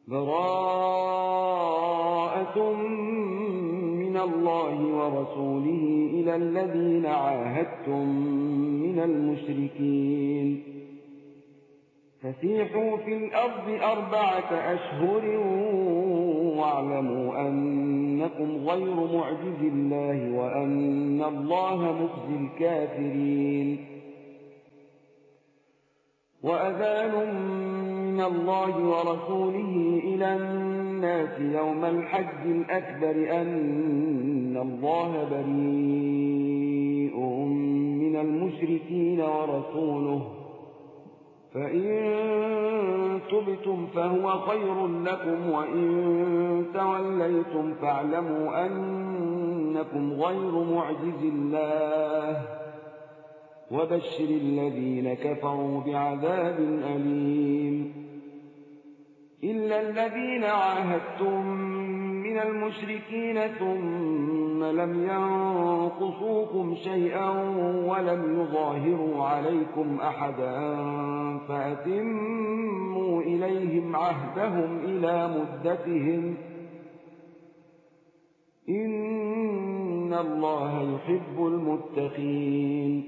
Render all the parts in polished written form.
براءة من الله ورسوله إلى الذين عاهدتم من المشركين فسيحوا في الأرض 4 أشهر واعلموا أنكم غير معجز الله وأن الله مخزي الكافرين وأذان من الله ورسوله إلى الناس يوم الحج الأكبر أن الله بريء من المشركين ورسوله فإن تبتم فهو خير لكم وإن توليتم فاعلموا أنكم غير معجز الله وبشر الذين كفروا بعذاب أليم إلا الذين عاهدتم من المشركين ثم لم ينقصوكم شيئا ولم يظاهروا عليكم أحدا فأتموا إليهم عهدهم إلى مدتهم إن الله يحب المتقين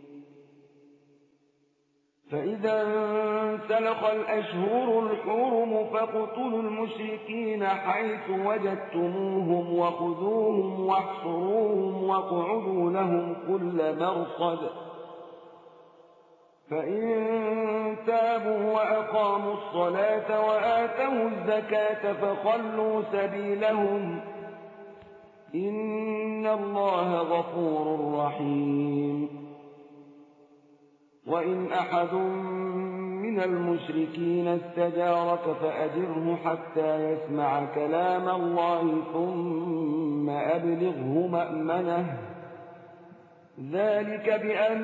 فإذا انسلخ الأشهر الحرم فاقتلوا المشركين حيث وجدتموهم وخذوهم واحصروهم واقعدوا لهم كل مرصد فإن تابوا وأقاموا الصلاة وآتوا الزكاة فخلوا سبيلهم إن الله غفور رحيم وإن أحد من المشركين استجارك فأجره حتى يسمع كلام الله ثم أبلغه مأمنه ذلك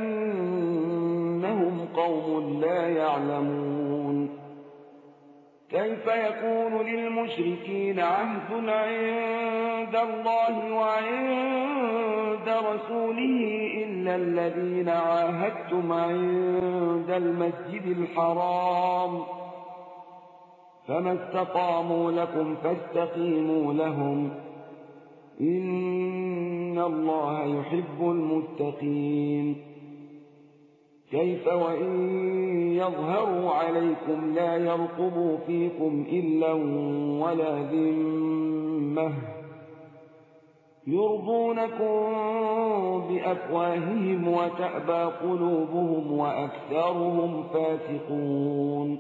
بأنهم قوم لا يعلمون كيف يكون للمشركين عهد عند الله وعند رسوله إلا الذين عاهدتم عند المسجد الحرام فما استقاموا لكم فاستقيموا لهم إن الله يحب المتقين كيف وإن يظهروا عليكم لا يرقبوا فيكم إلا ولا ذمة يرضونكم بأفواههم وتأبى قلوبهم وأكثرهم فاسقون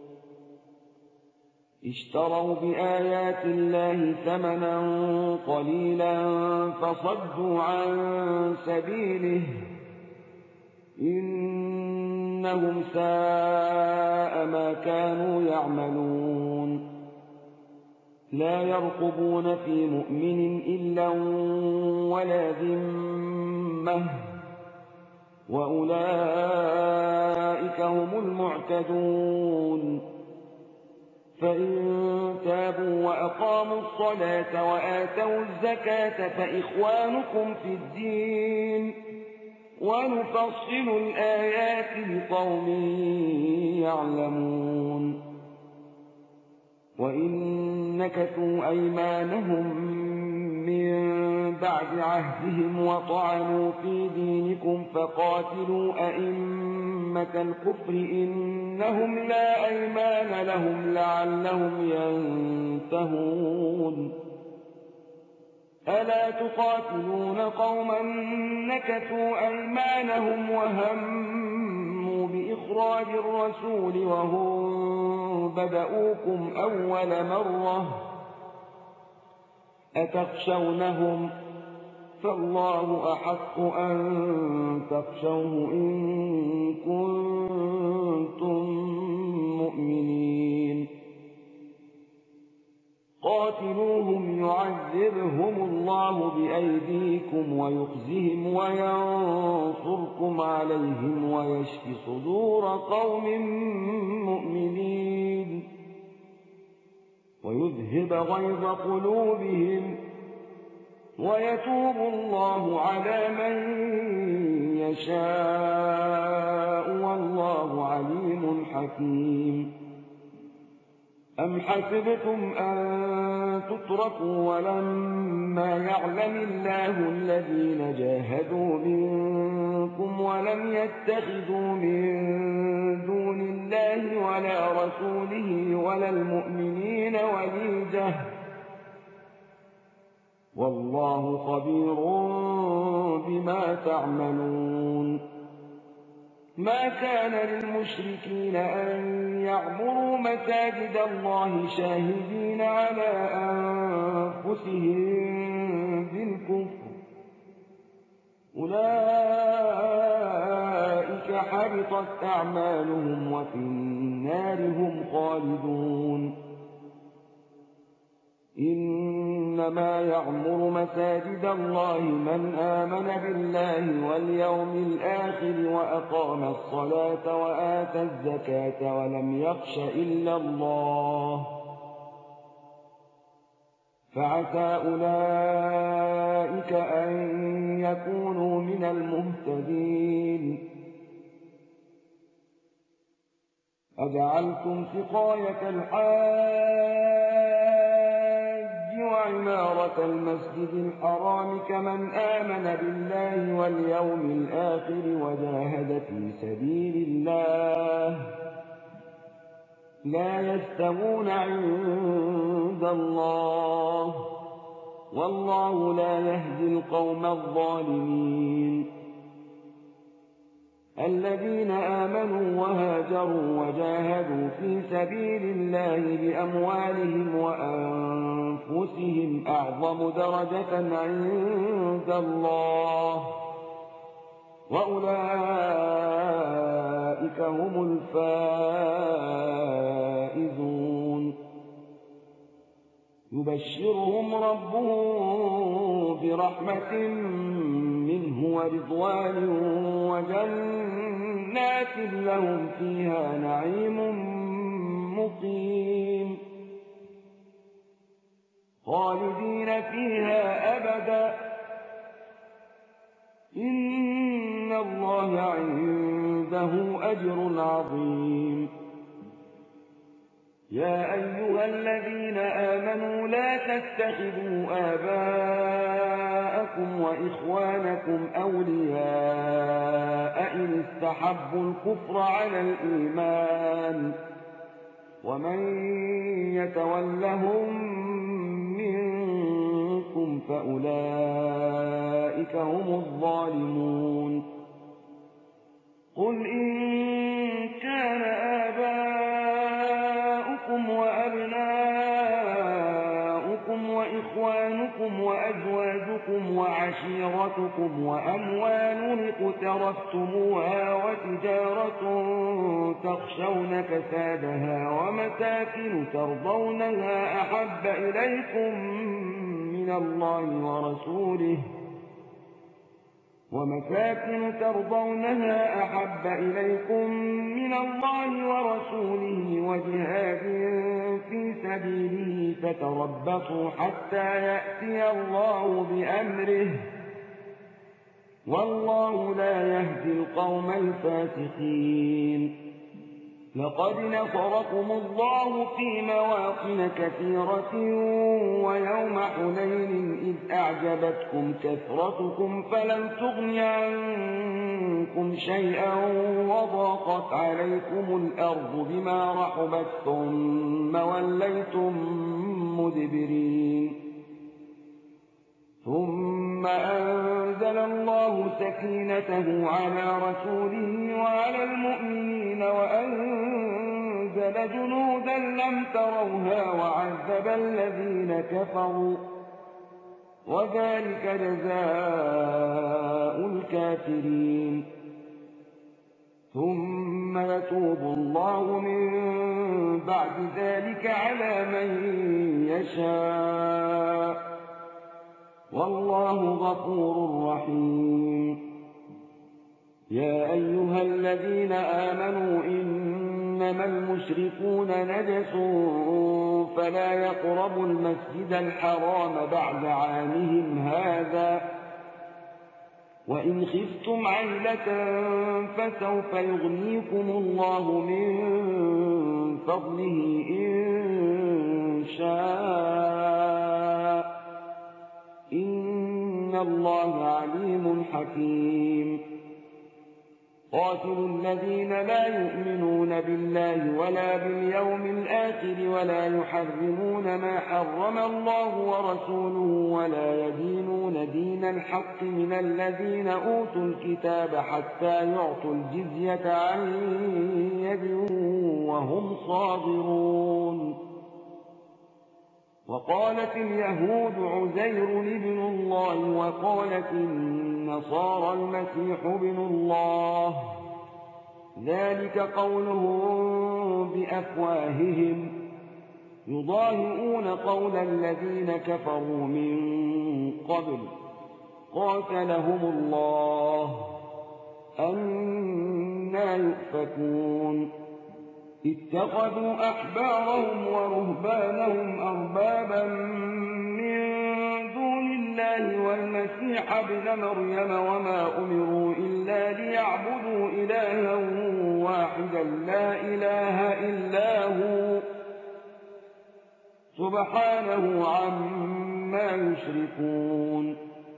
اشتروا بآيات الله ثمنا قليلا فصدوا عن سبيله إنهم ساء ما كانوا يعملون لا يرقبون في مؤمن إلا ولا ذمة وأولئك هم المعتدون فإن تابوا وأقاموا الصلاة وآتوا الزكاة فإخوانكم في الدين ونفصل الآيات لقوم يعلمون وإن نكثوا أيمانهم من بعد عهدهم وطعنوا في دينكم فقاتلوا أئمة الكفر إنهم لا أيمان لهم لعلهم ينتهون ألا تقاتلون قوما نكثوا أيمانهم وهموا بإخراج الرسول وهم بدؤوكم أول مرة أتخشونهم فالله أحق أن تخشوه إن كنتم مؤمنين قاتلوهم يعذبهم الله بأيديكم ويخزهم وينصركم عليهم ويشف صدور قوم مؤمنين ويذهب غيظ قلوبهم ويتوب الله على من يشاء والله عليم حكيم أم حسبتم أن تتركوا ولما يعلم الله الذين جاهدوا منكم ولم يتخذوا من دون الله ولا رسوله ولا المؤمنين وليجة والله خبير بما تعملون ما كان للمشركين أن يعمروا مساجد الله شاهدين على أنفسهم بالكفر أولئك حبطت أعمالهم وفي النار هم خالدون إنما يعمر مساجد الله من آمن بالله واليوم الآخر وأقام الصلاة وآتى الزكاة ولم يخش إلا الله فعسى أولئك أن يكونوا من المهتدين أجعلتم سقاية الحاج وعمارة المسجد الحرام كمن آمن بالله واليوم الآخر وجاهد في سبيل الله لا يستوون عند الله والله لا يهدي القوم الظالمين الذين آمنوا وهاجروا وجاهدوا في سبيل الله بأموالهم وأنفسهم أعظم درجة عند الله وأولئك هم الفائزون يبشرهم ربهم برحمة منه ورضوان وجنات لهم فيها نعيم مقيم خالدين فيها أبدا إن الله عنده أجر عظيم يا أيها الذين آمنوا لا تتخذوا آباءكم وإخوانكم أولياء إن استحبوا الكفر على الإيمان ومن يتولهم منكم فأولئك هم الظالمون قل إن كان آباؤكم وأبناؤكم وإخوانكم وأزواجكم وعشيرتكم وأموال اقترفتموها وتجارة تخشون كسادها ومساكن ترضونها أحب إليكم من الله ورسوله وجهاد في سبيله فتربصوا حتى يأتي الله بأمره والله لا يهدي القوم الفاسقين لقد نصركم الله في مواطن كثيرة ويوم حنين إذ أعجبتكم كثرتكم فلم تغن عنكم شيئا وضاقت عليكم الأرض بما رحبت ثم وليتم مدبرين ثم أنزل الله سكينته على رسوله وعلى المؤمنين وأنزل جنودا لم تروها وعذب الذين كفروا وذلك جزاء الكافرين ثم يتوب الله من بعد ذلك على من يشاء والله غفور رحيم يا أيها الذين آمنوا إنما المشركون نجس فلا يقربوا المسجد الحرام بعد عامهم هذا وإن خفتم عيلة فسوف يغنيكم الله من فضله إن شاء إن الله عليم حكيم قاتلوا الذين لا يؤمنون بالله ولا باليوم الآخر ولا يحرمون ما حرم الله ورسوله ولا يدينون دين الحق من الذين أوتوا الكتاب حتى يعطوا الجزية عن يد وهم صاغرون وقالت اليهود عزير ابن الله وقالت النصارى المسيح ابن الله ذلك قولهم بأفواههم يضاهئون قول الذين كفروا من قبل قاتلهم الله أنى يؤفكون اتخذوا أحبارهم ورهبانهم أربابا من دون الله والمسيح ابن مريم وما أمروا إلا ليعبدوا إلها واحدا لا إله إلا هو سبحانه عما يشركون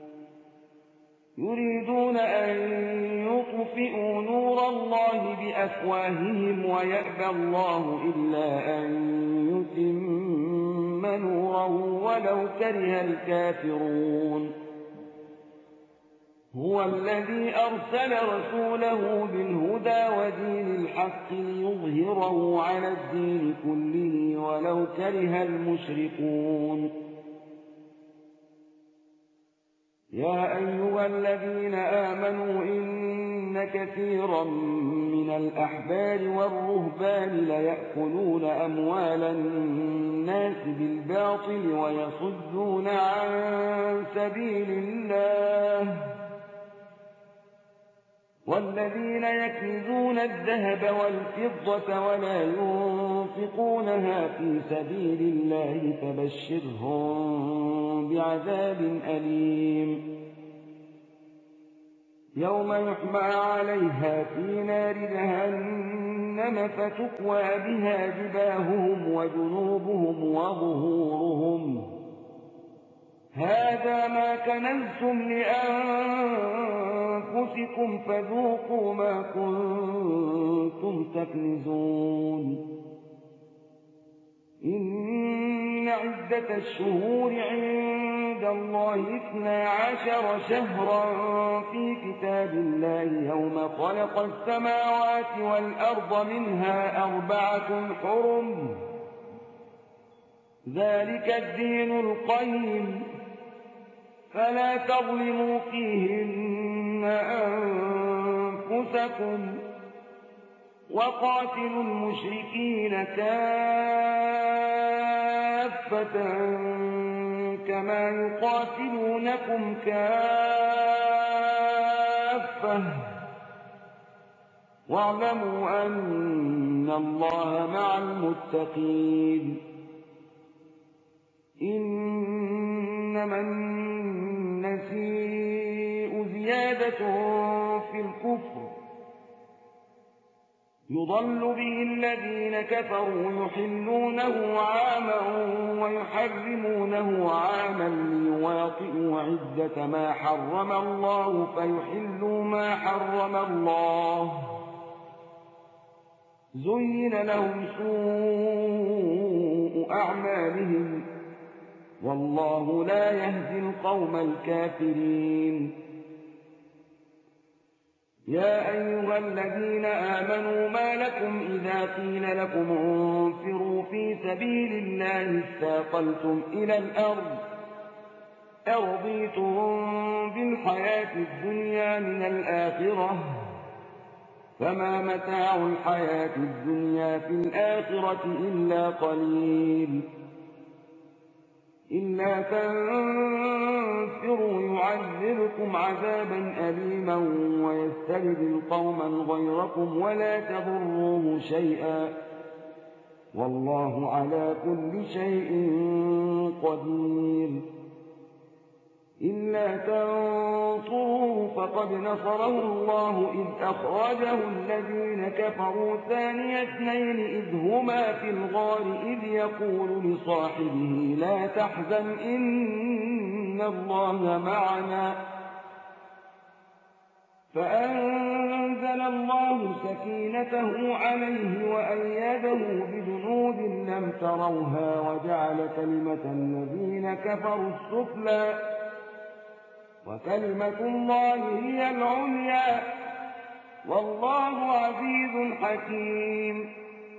يريدون أن يطفئوا نور الله بأفواههم ويأبى الله إلا أن يتم نوره ولو كره الكافرون هو الذي أرسل رسوله بالهدى ودين الحق ليظهره على الدين كله ولو كره المشركون يا أيها الذين آمنوا إن كثيرا من الأحبار والرهبان ليأكلون أموال الناس بالباطل ويصدون عن سبيل الله والذين يكنزون الذهب والفضة ولا ينفقونها في سبيل الله فبشرهم بعذاب أليم يوم يحمى عليها في نار جهنم فتكوى بها جباههم وجنوبهم وظهورهم هذا ما كنزتم لأنفسكم فذوقوا ما كنتم تكنزون إن عدة الشهور عند الله 12 شهرا في كتاب الله يوم خلق السماوات والأرض منها 4 حرم ذلك الدين القيم فلا تظلموا فيهن أنفسكم وقاتلوا المشركين كافة كما يقاتلونكم كافة واعلموا أن الله مع المتقين إنما النسيء زيادة في الكفر يضل به الذين كفروا يحلونه عاما ويحرمونه عاما ليواطئوا عدة ما حرم الله فيحلوا ما حرم الله زين لهم سوء أعمالهم والله لا يهدي القوم الكافرين يا أيها الذين آمنوا ما لكم إذا قيل لكم انفروا في سبيل الله استاقلتم إلى الأرض أرضيتم بالحياة الدنيا من الآخرة فما متاع الحياة الدنيا في الآخرة إلا قليل إلا تنفروا يعذبكم عذابا أليما ويستبدل قوما غيركم ولا تضروه شيئا والله على كل شيء قدير إلا تنصروه فقد نصره الله إذ أخرجه الذين كفروا ثاني اثنين إذ هما في الغار إذ يقول لصاحبه لا تحزن إن الله معنا فأنزل الله سكينته عليه وأيده بجنود لم تروها وجعل كلمة الذين كفروا السفلى وكلمة الله هي العليا والله عزيز حكيم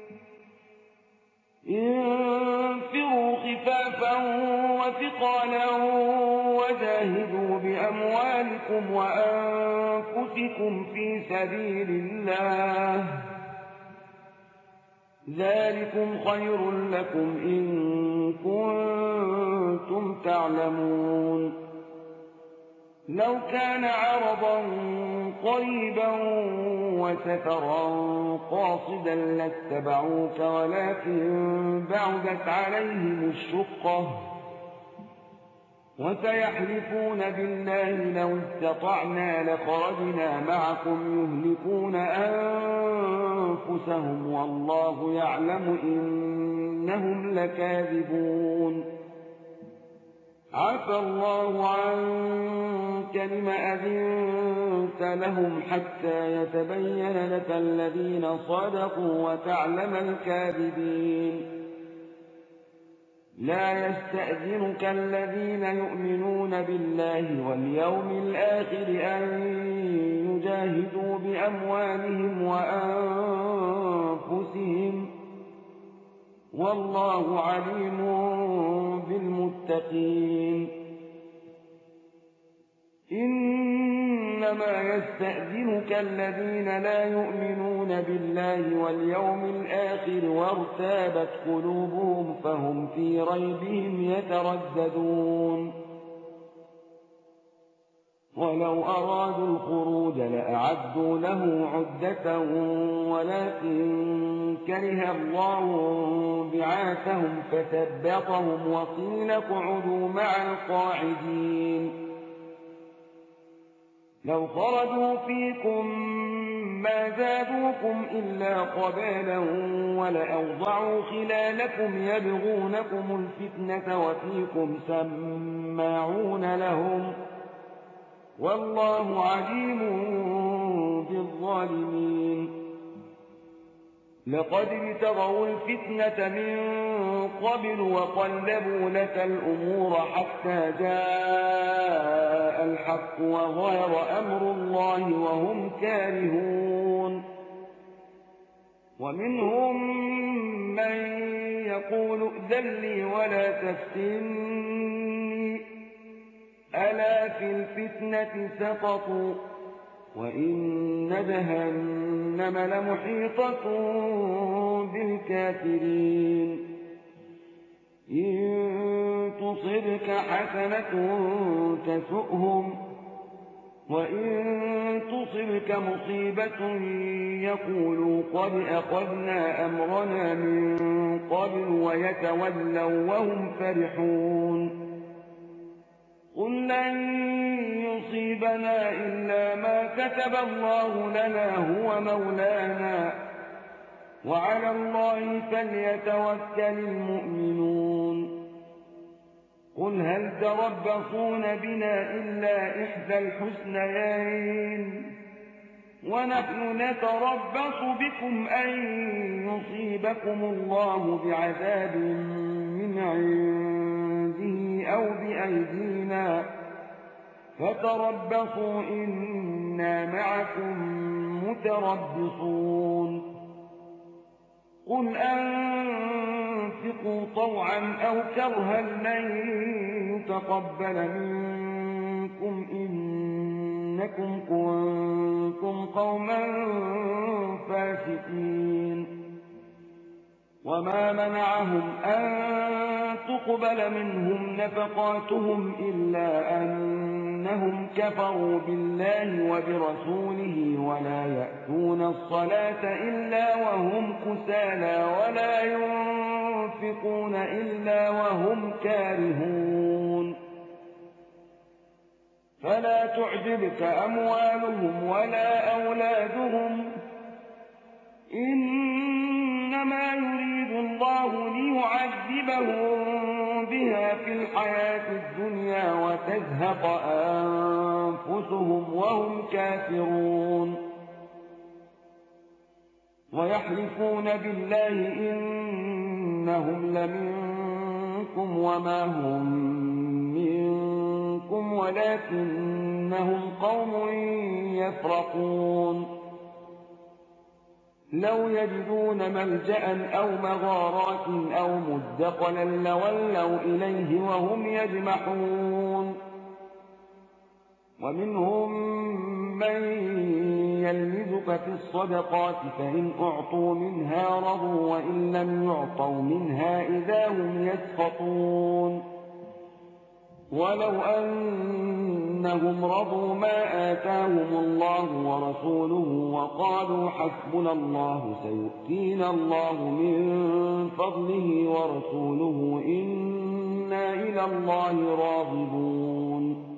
انفروا خفافا وثقالا وجاهدوا بأموالكم وأنفسكم في سبيل الله ذلكم خير لكم إن كنتم تعلمون لو كان عرضا قريبا وسفرا قاصدا لاتبعوك ولكن بعدت عليهم الشقة وسيحلفون بالله لو استطعنا لخرجنا معكم يهلكون أنفسهم والله يعلم إنهم لكاذبون عفى الله عنك لم أذنت لهم حتى يتبين لك الذين صدقوا وتعلم الكاذبين لا يستأذنك الذين يؤمنون بالله واليوم الآخر أن يجاهدوا بأموالهم وأنفسهم والله عليم بالمتقين إنما يستأذنك الذين لا يؤمنون بالله واليوم الآخر وارتابت قلوبهم فهم في ريبهم يترددون ولو أرادوا الخروج لأعدوا له عدة ولكن كره الله بعاثهم فثبطهم وقيل اقعدوا مع القاعدين لو خرجوا فيكم ما زادوكم إلا قبالا ولأوضعوا خلالكم يبغونكم الفتنة وفيكم سماعون لهم والله عليم بالظالمين لقد ابتغوا الفتنة من قبل وقلبوا لك الأمور حتى جاء الحق وغير أمر الله وهم كارهون ومنهم من يقول ائذن لي ولا تفتني ألا في الفتنة سقطوا وإن جهنم لمحيطة بالكافرين إن تصبك حسنة تسؤهم وإن تصبك مصيبة يقولوا قد أخذنا أمرنا من قبل ويتولوا وهم فرحون قل لن يصيبنا إلا ما كتب الله لنا هو مولانا وعلى الله فليتوكل المؤمنون قل هل تربصون بنا إلا إحدى الحسنيين ونحن نتربص بكم أن يصيبكم الله بعذاب من عنده أو بأيدينا فتربصوا إنا معكم متربصون قل أنفقوا طوعا أو كرها لن يتقبل منكم إنكم كنتم قوما فاسقين وما منعهم أن تقبل منهم نفقاتهم إلا أنهم كفروا بالله وبرسوله ولا يأتون الصلاة إلا وهم كسالى ولا ينفقون إلا وهم كارهون فلا تعجبك أموالهم ولا أولادهم إنما يريد الله ليعذبهم بها في الحياة الدنيا وتزهق أنفسهم وهم كافرون ويحلفون بالله إنهم لمنكم وما هم منكم ولكنهم قوم يفرقون لو يجدون ملجأ أو مغارات أو مدخلا لولوا إليه وهم يجمحون ومنهم من يلمزك في الصدقات فإن أعطوا منها رضوا وإن لم يعطوا منها إذا هم يسخطون ولو أنهم رضوا ما آتاهم الله ورسوله وقالوا حسبنا الله سيؤتينا الله من فضله ورسوله إنا إلى الله راغبون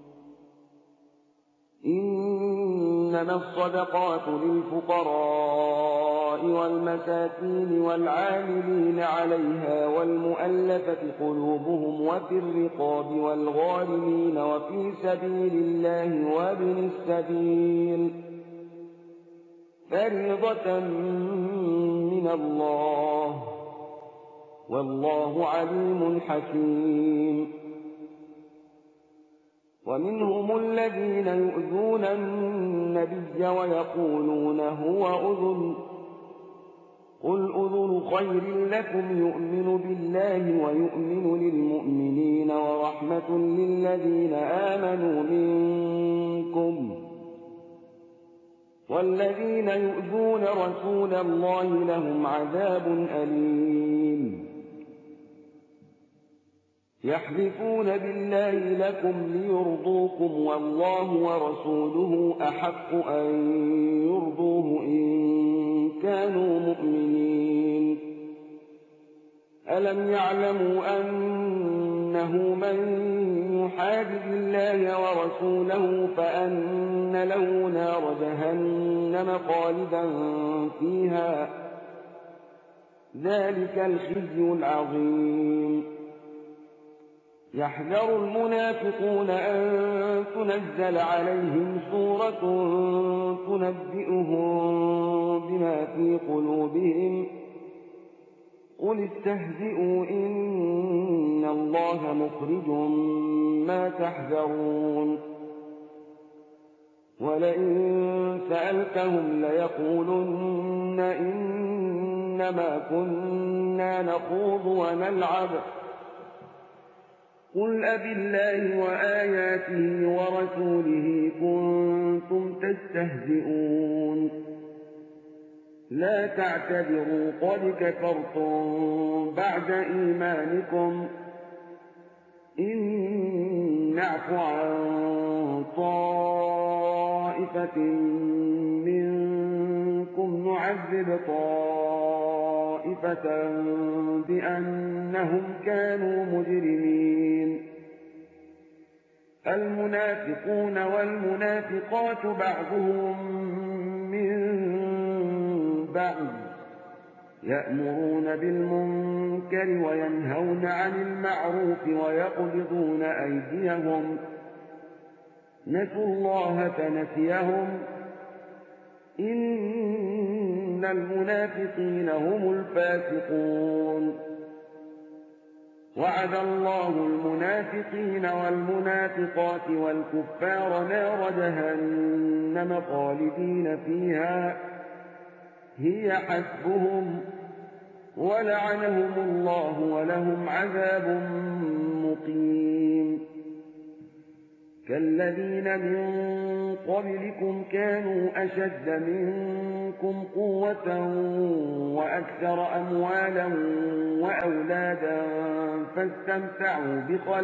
إنما الصدقات للفقراء والمساكين والعاملين عليها والمؤلفة قلوبهم وفي الرقاب والغارمين وفي سبيل الله وابن السبيل فريضة من الله والله عليم حكيم ومنهم الذين يؤذون النبي ويقولون هو أذن قل أذن خير لكم يؤمن بالله ويؤمن للمؤمنين ورحمة للذين آمنوا منكم والذين يؤذون رسول الله لهم عذاب أليم يحلفون بالله لكم ليرضوكم والله ورسوله أحق أن يرضوه إن كانوا مؤمنين ألم يعلموا أنه من يحادد الله ورسوله فأن له نار جهنم خالدا فيها ذلك الخزي العظيم يحذر المنافقون أن تنزل عليهم سورة تنبئهم بما في قلوبهم قل استهزئوا إن الله مخرج ما تحذرون ولئن سألتهم ليقولن إنما كنا نخوض ونلعب قل أبالله وآياته ورسوله كنتم تستهزئون لا تعتذروا قد كفرتم بعد إيمانكم إن نعف عن طائفة منكم نعذب طائفة بأنهم كانوا مجرمين المنافقون والمنافقات بعضهم من بعض يأمرون بالمنكر وينهون عن المعروف ويقبضون أيديهم نسوا الله فنسيهم إن المنافقين هم الفاسقون وعد الله المنافقين والمنافقات والكفار نار جهنم خالدين فيها هي حسبهم ولعنهم الله ولهم عذاب مقيم كالذين من قبلكم كانوا أشد منكم قوة وأكثر أموالا وأولادا فاستمتعوا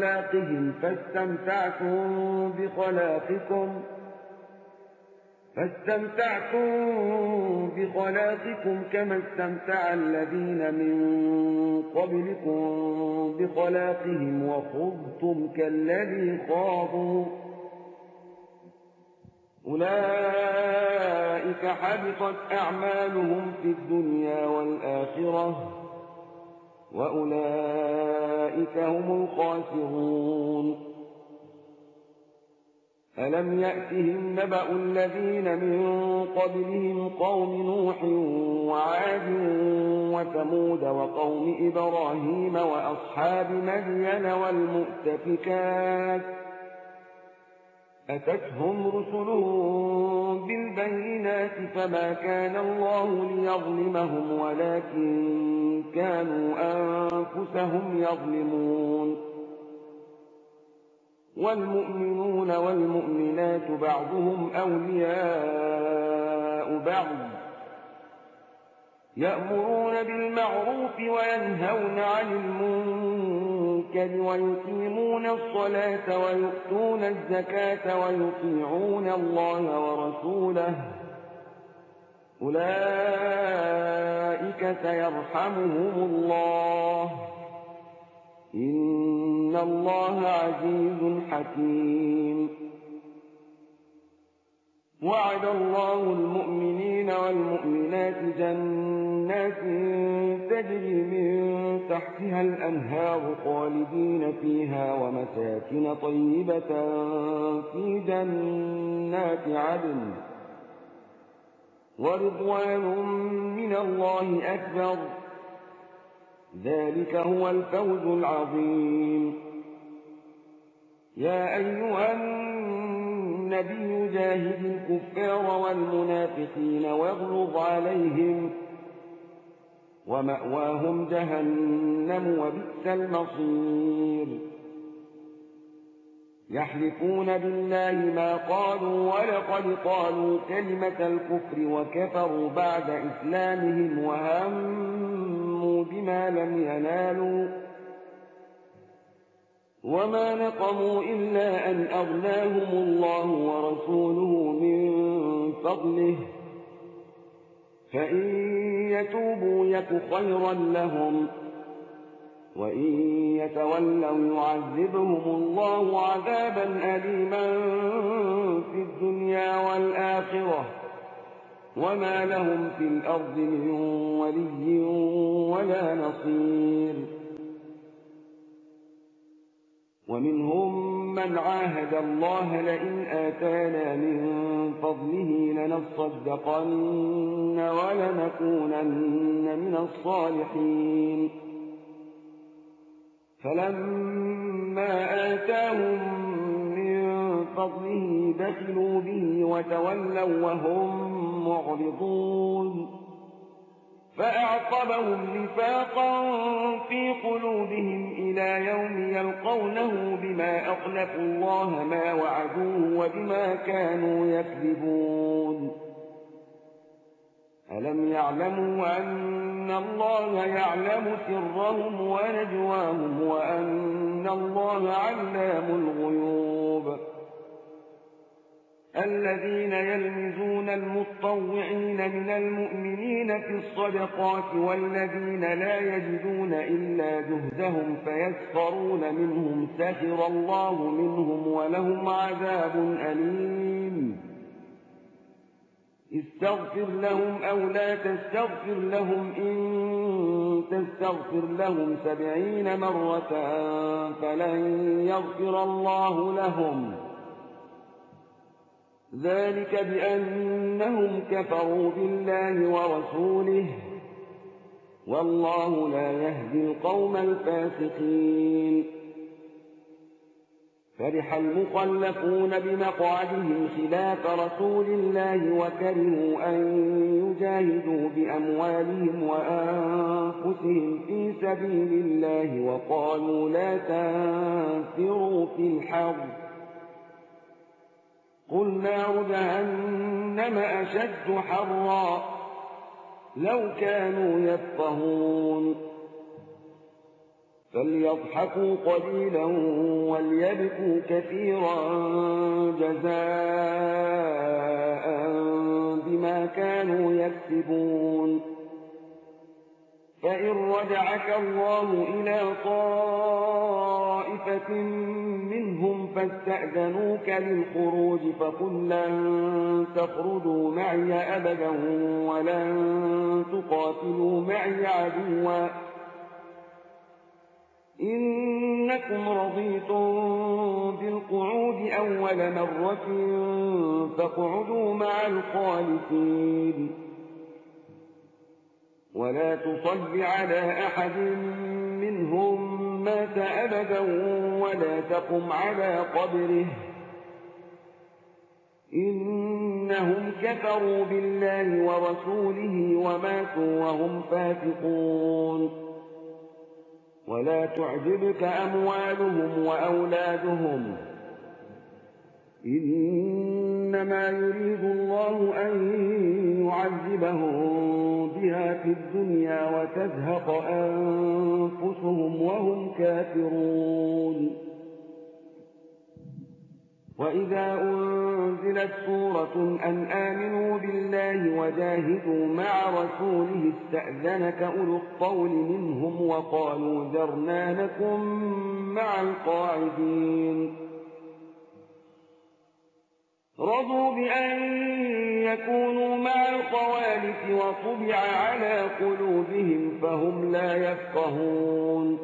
بخلاقكم كما استمتع الذين من قبلكم بخلاقهم وخضتم كالذي خاضوا أولئك حبطت أعمالهم في الدنيا والآخرة وأولئك هم الخاسرون. ألم يأتهم نبأ الذين من قبلهم قوم نوح وعاد وثمود وقوم إبراهيم وأصحاب مدين والمؤتفكات أتتهم رسلهم بالبينات فما كان الله ليظلمهم ولكن كانوا أنفسهم يظلمون. والمؤمنون والمؤمنات بعضهم أولياء بعض يأمرون بالمعروف وينهون عن المنكر ويقيمون الصلاة ويؤتون الزكاة ويطيعون الله ورسوله أولئك سيرحمهم الله إن الله عزيز حكيم. وعد الله المؤمنين والمؤمنات جنات تجري من تحتها الأنهار خالدين فيها ومساكن طيبة في جنات عدن ورضوان من الله أكبر ذلك هو الفوز العظيم. يا أيها النبي جاهد الكفار والمنافقين واغلظ عليهم ومأواهم جهنم وبئس المصير. يحلفون بالله ما قالوا ولقد قالوا كلمة الكفر وكفروا بعد إسلامهم وهموا بما لم ينالوا وما نقموا إلا أن أغناهم الله ورسوله من فضله فإن يتوبوا يك خيرا لهم وإن يتولوا يعذبهم الله عذابا أليما في الدنيا والآخرة وما لهم في الأرض من ولي ولا نصير. ومنهم من عاهد الله لئن آتانا من فضله لنصدقن ولنكونن من الصالحين فلما آتاهم من فضله بخلوا به وتولوا وهم معرضون فأعقبهم نفاقا في قلوبهم إلى يوم يلقونه بما أخلفوا الله ما وعدوه وبما كانوا يكذبون. ألم يعلموا أن الله يعلم سرهم ونجواهم وأن الله علام الغيوب. الذين يلمزون المطوعين من المؤمنين في الصدقات والذين لا يجدون إلا جهدهم فيسخرون منهم سخر الله منهم ولهم عذاب أليم. استغفر لهم أو لا تستغفر لهم إن تستغفر لهم 70 مرة فلن يغفر الله لهم ذلك بأنهم كفروا بالله ورسوله والله لا يهدي القوم الفاسقين. فرح المخلفون بمقعدهم خلاف رسول الله وكرهوا أن يجاهدوا بأموالهم وأنفسهم في سبيل الله وقالوا لا تنفروا في الحر قل نار جهنم أشد حرا لو كانوا يفقهون. فليضحكوا قليلا وليبكوا كثيرا جزاء بما كانوا يكسبون. فإن رجعك الله إلى طائفة منهم فاستأذنوك للخروج فقل لن تخرجوا معي أبدا ولن تقاتلوا معي عدوا إنكم رضيتم بالقعود أول مرة فاقعدوا مع الخالفين ولا تصل على أحد منهم مات أبدا ولا تقم على قبره إنهم كفروا بالله ورسوله وماتوا وهم فاسقون ولا تعجبك أموالهم وأولادهم إنما يريد الله أن يعذبهم بها في الدنيا وتزهق أنفسهم وهم كافرون وإذا أنزلت سورة أن آمنوا بالله وجاهدوا مع رسوله استأذنك أولو الطول منهم وقالوا ذرنا نكن مع القاعدين رضوا بأن يكونوا مع الخوالف وطبع على قلوبهم فهم لا يفقهون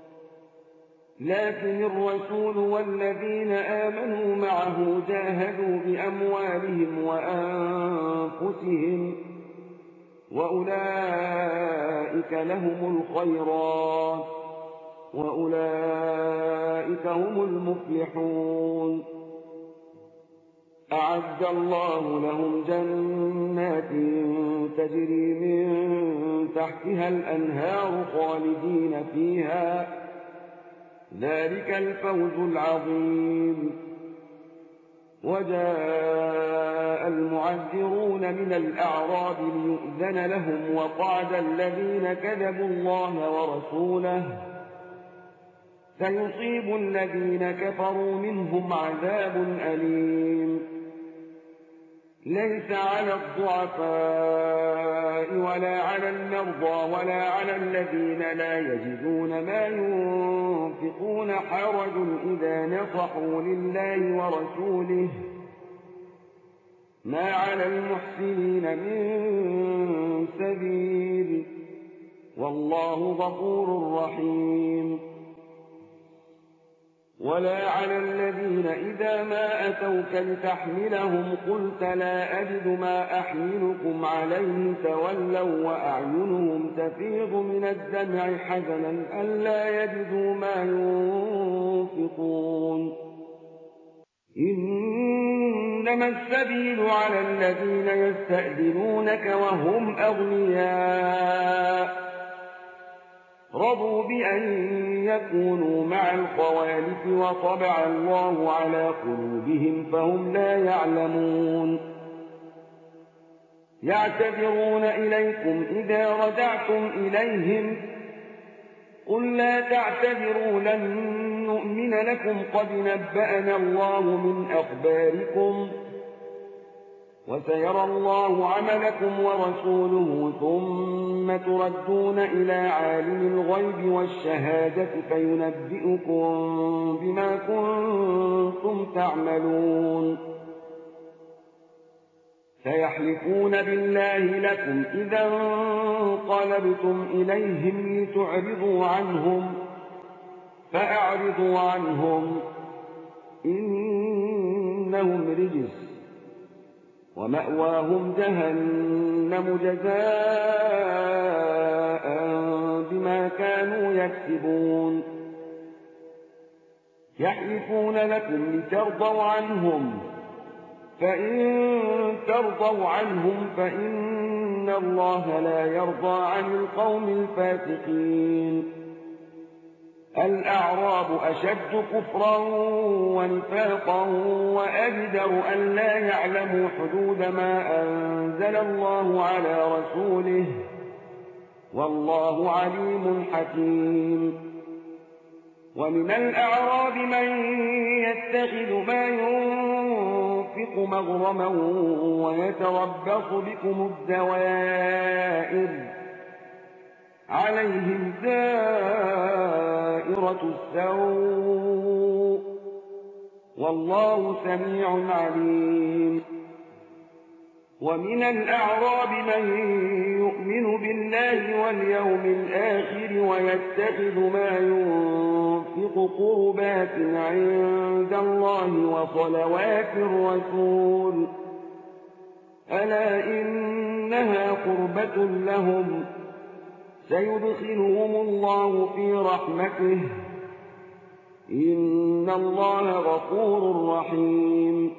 لكن الرسول والذين آمنوا معه جاهدوا بأموالهم وأنفسهم وأولئك لهم الخيرات وأولئك هم المفلحون أعد الله لهم جنات تجري من تحتها الأنهار خالدين فيها ذلك الفوز العظيم وجاء المعذرون من الأعراب ليؤذن لهم وقعد الذين كذبوا الله ورسوله سيصيب الذين كفروا منهم عذاب أليم ليس على الضعفاء ولا على المرضى ولا على الذين لا يجدون ما ينفقون حرج إذا نصحوا لله ورسوله ما على المحسنين من سبيل والله غفور رحيم ولا على الذين إذا ما أتوك لتحملهم قلت لا أجد ما أحملكم عليه تولوا وأعينهم تفيض من الدمع حزنا ألا يجدوا ما ينفقون إنما السبيل على الذين يستأذنونك وهم أغنياء رضوا بأن يكونوا مع الخوالف وطبع الله على قلوبهم فهم لا يعلمون يعتذرون إليكم إذا رجعتم إليهم قل لا تعتذروا لن نؤمن لكم قد نبأنا الله من أخباركم وسيرى الله عملكم ورسوله ثم تردون إلى عالم الغيب والشهادة فينبئكم بما كنتم تعملون سيحلفون بالله لكم إذا انقلبتم إليهم لتعرضوا عنهم فأعرضوا عنهم إنهم رجس ومأواهم جهنم جزاء بما كانوا يكسبون يحلفون لكم لترضوا عنهم فإن ترضوا عنهم فإن الله لا يرضى عن القوم الفاسقين الأعراب أشد كفرا ونفاقا وأجدر أن لا يعلموا حدود ما أنزل الله على رسوله والله عليم حكيم ومن الأعراب من يتخذ ما ينفق مغرما ويتربص بكم الدوائر عليهم دائرة السوء والله سميع عليم. ومن الأعراب من يؤمن بالله واليوم الآخر ويتخذ ما ينفق قربات عند الله وصلوات الرسول، ألا إنها قربة لهم، سيدخلهم الله في رحمته، إن الله غفور رحيم.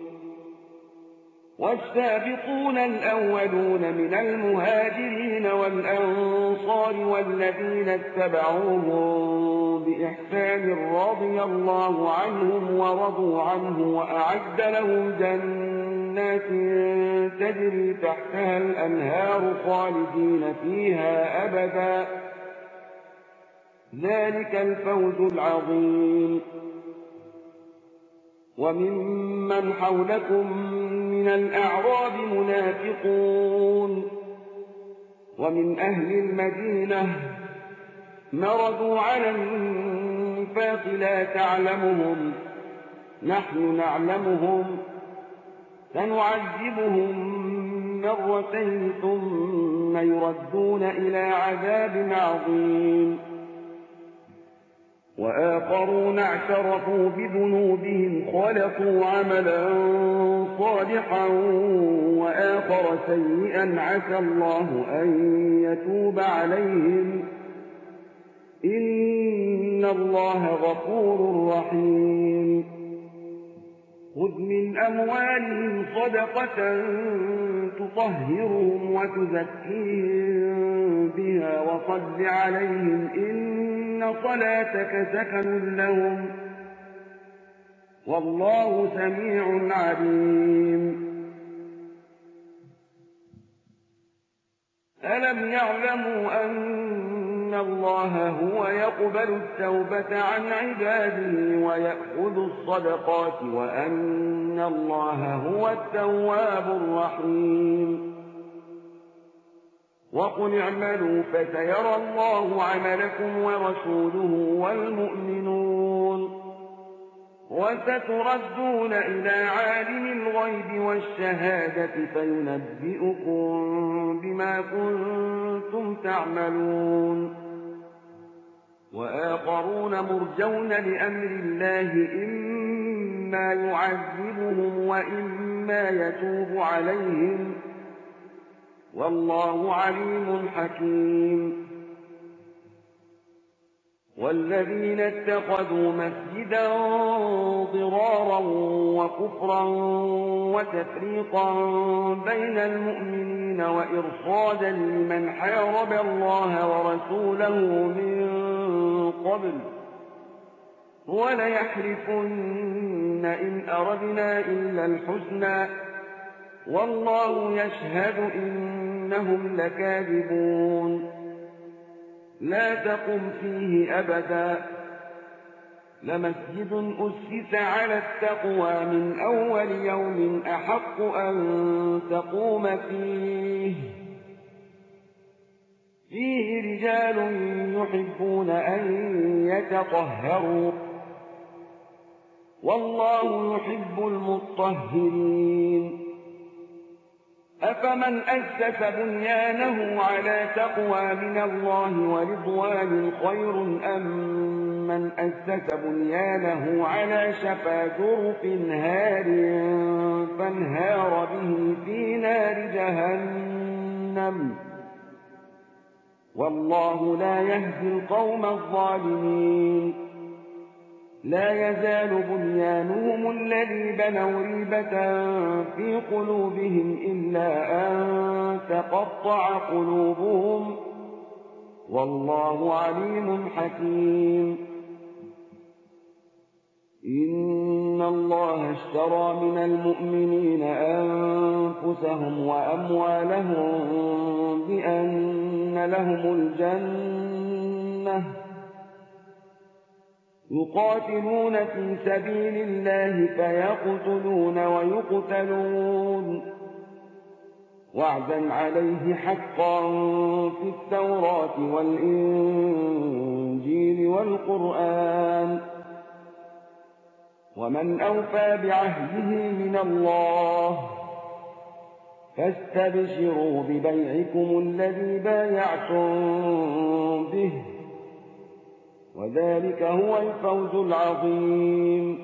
والسابقون الأولون من المهاجرين والأنصار والذين اتبعوهم بإحسان رضي الله عنهم ورضوا عنه وأعد لهم جنات تجري تحتها الأنهار خالدين فيها أبدا، ذلك الفوز العظيم. وممن حولكم من الأعراب منافقون ومن أهل المدينة مردوا على النفاق لا تعلمهم، نحن نعلمهم، سنعذبهم مرتين ثم يردون إلى عذاب عظيم. وآخرون اعترفوا بذنوبهم خلقوا عملا صالحا وآخر سيئا عسى الله أن يتوب عليهم، إن الله غفور رحيم. خذ من أموالهم صدقة تطهرهم وتزكيهم بها وصل عليهم، إن صلاتك سكن لهم، والله سميع عليم. ألم يعلموا أن الله هو يقبل التوبة عن عباده ويأخذ الصدقات وأن الله هو التواب الرحيم؟ وقل اعملوا فسيرى الله عملكم ورسوله والمؤمنون، وستردون إلى عالم الغيب والشهادة فينبئكم بما كنتم تعملون. وآخرون مرجون لأمر الله، إما يعذبهم وإما يتوب عليهم، والله عليم حكيم. والذين اتخذوا مسجدا ضرارا وكفرا وتفريقا بين المؤمنين وإرصادا لمن حارب الله ورسوله من قبل وليحلفن إن أردنا إلا الحسنى والله يشهد إنهم لكاذبون. لا تقم فيه أبدا، لمسجد أسس على التقوى من أول يوم أحق أن تقوم فيه رجال يحبون أن يتطهروا، والله يحب المطهرين. أفمن أسس بنيانه على تقوى من الله ورضوان خير أم من أسس بنيانه على شفا جرف هار فانهار به في نار جهنم، والله لا يهدي القوم الظالمين. لا يزال بنيانهم الذي بنوا ريبة في قلوبهم إلا أن تقطع قلوبهم، والله عليم حكيم. إن الله اشترى من المؤمنين أنفسهم وأموالهم بأن لهم الجنة، يقاتلون في سبيل الله فيقتلون ويقتلون، وعدا عليه حقا في التوراة والإنجيل والقرآن. ومن أوفى بعهده من الله فاستبشروا ببيعكم الذي بايعتم به وذلك هو الفوز العظيم.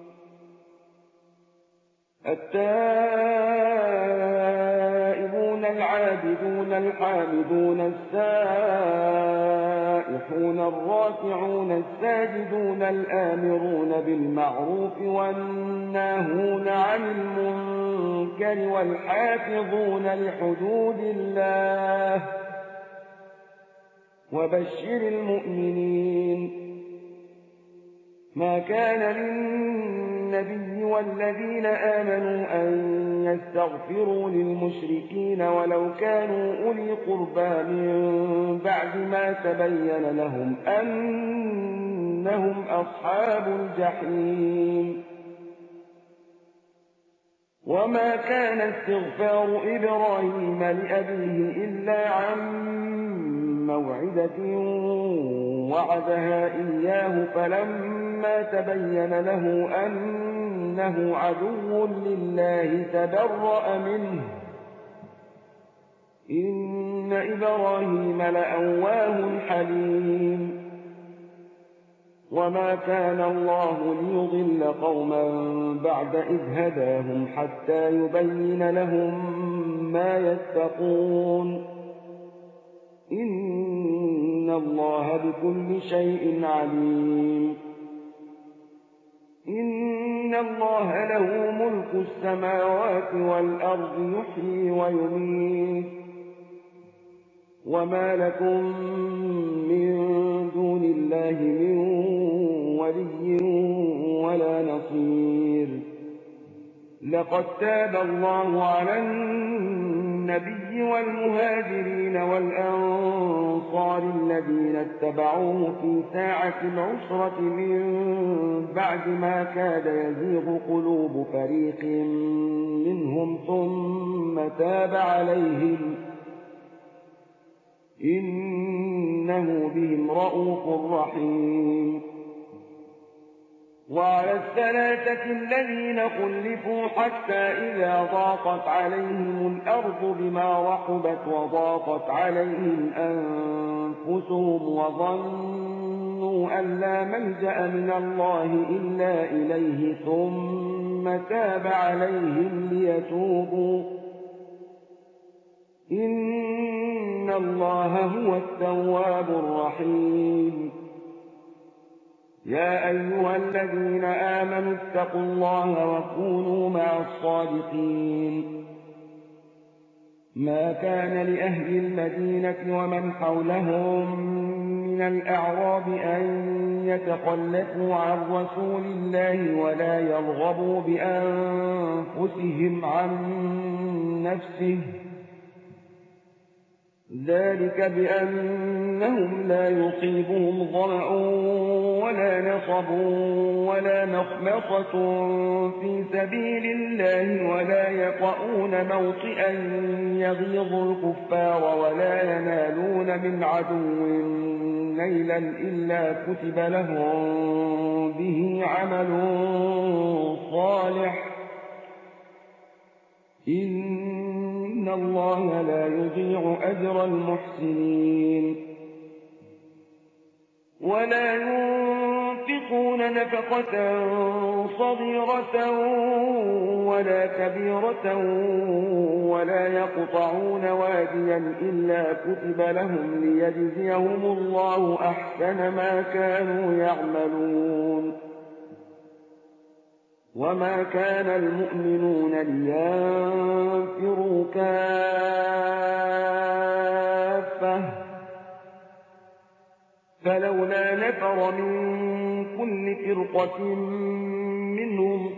التائبون العابدون الحامدون السائحون الراكعون الساجدون الآمرون بالمعروف والناهون عن المنكر والحافظون لحدود الله وبشر المؤمنين. ما كان للنبي والذين آمنوا أن يستغفروا للمشركين ولو كانوا أولي قربى من بعد ما تبين لهم أنهم أصحاب الجحيم. وما كان استغفار إبراهيم لأبيه إلا عن موعدة وعدها إياه فلما تبين له أنه عدو لله تبرأ منه إن إبراهيم لأواه حليم. وما كان الله ليضل قوما بعد إذ هداهم حتى يبين لهم ما يتقون إن الله بكل شيء عليم. إن الله له ملك السماوات والأرض يحيي ويميت وما لكم من دون الله من ولي ولا نصير. لقد تاب الله على النبي والمهاجرين والأنصار الذين اتبعوه في ساعة العسرة من بعد ما كاد يزيغ قلوب فريق منهم ثم تاب عليهم إنه بهم رءوف رحيم. وعلى الثلاثة الذين خلفوا حتى إذا ضاقت عليهم الأرض بما رحبت وضاقت عليهم أنفسهم وظنوا أن لا ملجأ من الله إلا إليه ثم تاب عليهم ليتوبوا إن الله هو التواب الرحيم. يا أيها الذين آمنوا اتقوا الله وكونوا مع الصادقين. ما كان لأهل المدينة ومن حولهم من الأعراب أن يتخلفوا عن رسول الله ولا يرغبوا بأنفسهم عن نفسه ذلك بأنهم لا يصيبهم ظمأ ولا نصب ولا مخمصة في سبيل الله ولا يطؤون موطئا يغيظ الكفار ولا ينالون من عدو نيلا إلا كتب لهم به عمل صالح إن الله لا يضيع أجر المحسنين. ولا ينفقون نفقة صغيرة ولا كبيرة ولا يقطعون واديا إلا كتب لهم ليجزيهم الله أحسن ما كانوا يعملون. وما كان المؤمنون لينفروا كافة فلولا نفر من كل فرقة منهم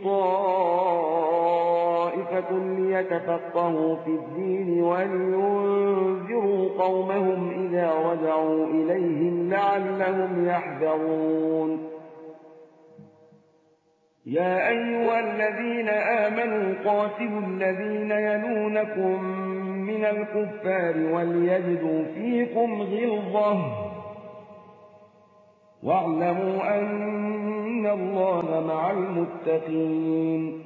طائفة ليتفقهوا في الدين ولينذروا قومهم إذا رجعوا إليهم لعلهم يحذرون. يا أيها الذين آمنوا قاتلوا الذين يلونكم من الكفار وليجدوا فيكم غلظة واعلموا أن الله الله مع المتقين.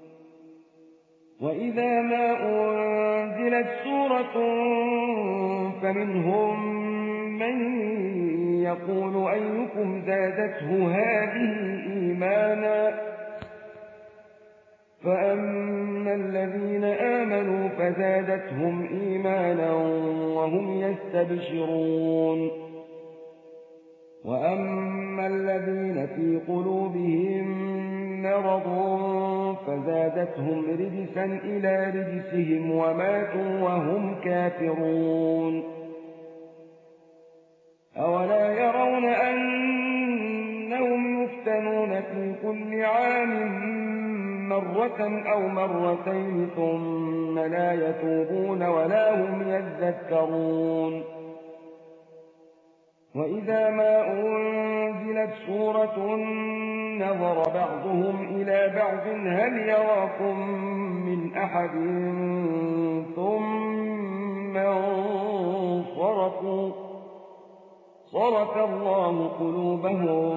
وإذا ما أنزلت سورة فمنهم من يقول أيكم زادته هذه إيمانا فأما الذين آمنوا فزادتهم إيمانا وهم يستبشرون وأما الذين في قلوبهم مرض فزادتهم رجسا إلى رجسهم وماتوا وهم كافرون. أولا يرون أنهم يفتنون في كل عام مرة أو مرتين ثم لا يتوبون ولا هم يذكرون. وإذا ما أنزلت سورة نظر بعضهم إلى بعض هل يراكم من أحد ثم انصرفوا صرف الله قلوبهم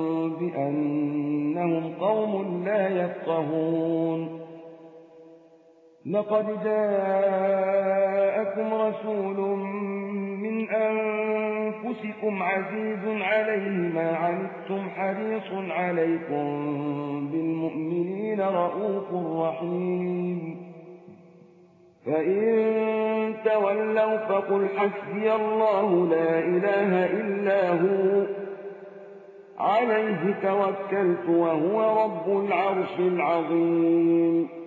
بأنهم قوم لا يفقهون. لقد جاءكم رسول من أنفسكم عزيز عليه ما عنتم حريص عليكم بالمؤمنين رؤوف رحيم. فإن تولوا فقل حسبي الله لا إله إلا هو عليه توكلت وهو رب العرش العظيم.